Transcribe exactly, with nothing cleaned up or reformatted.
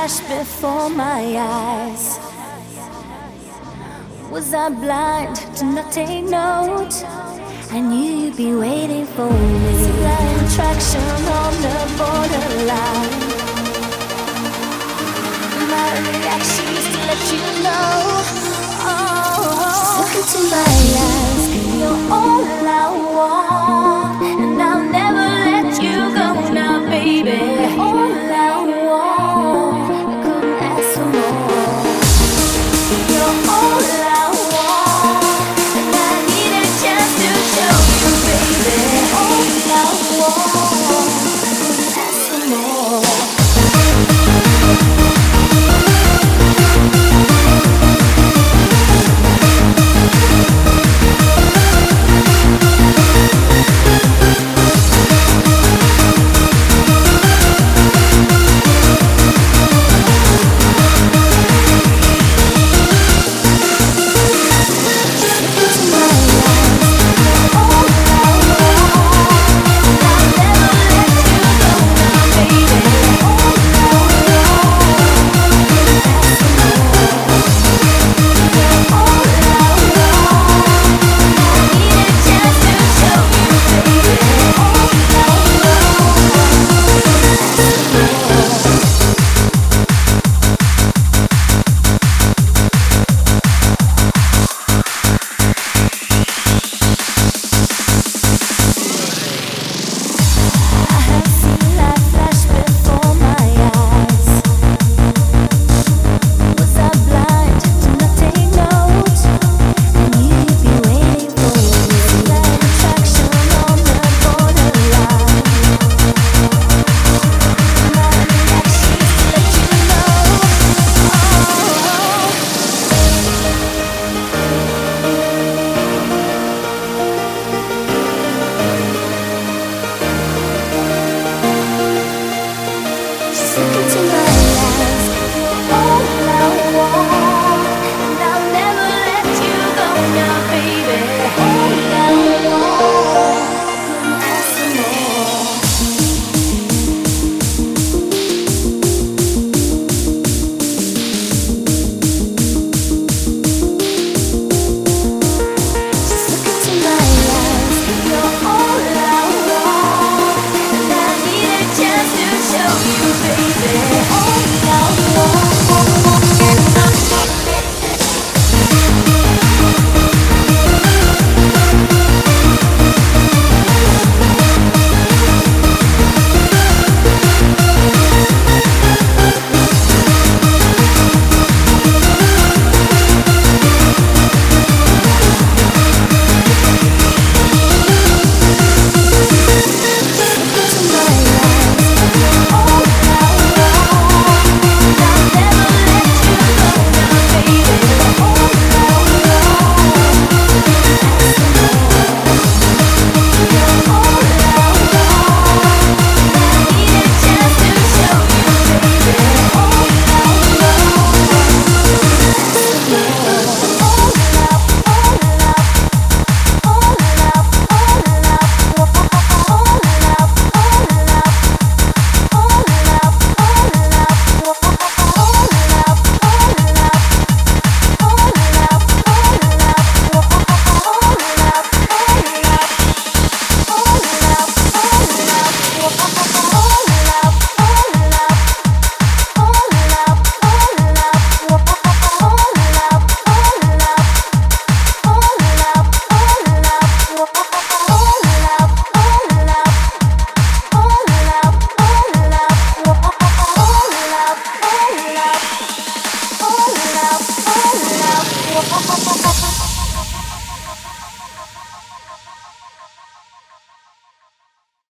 flashed before my eyes. Was I blind to not take note? I knew you'd be waiting for me. Slight attraction on the borderline. My reaction is to let you know. Oh, look into my eyes. You're all I want, and I'll never let you go now, baby. All I want, I couldn't ask for more. You're all I want, and I need a chance to show you, baby. All I want.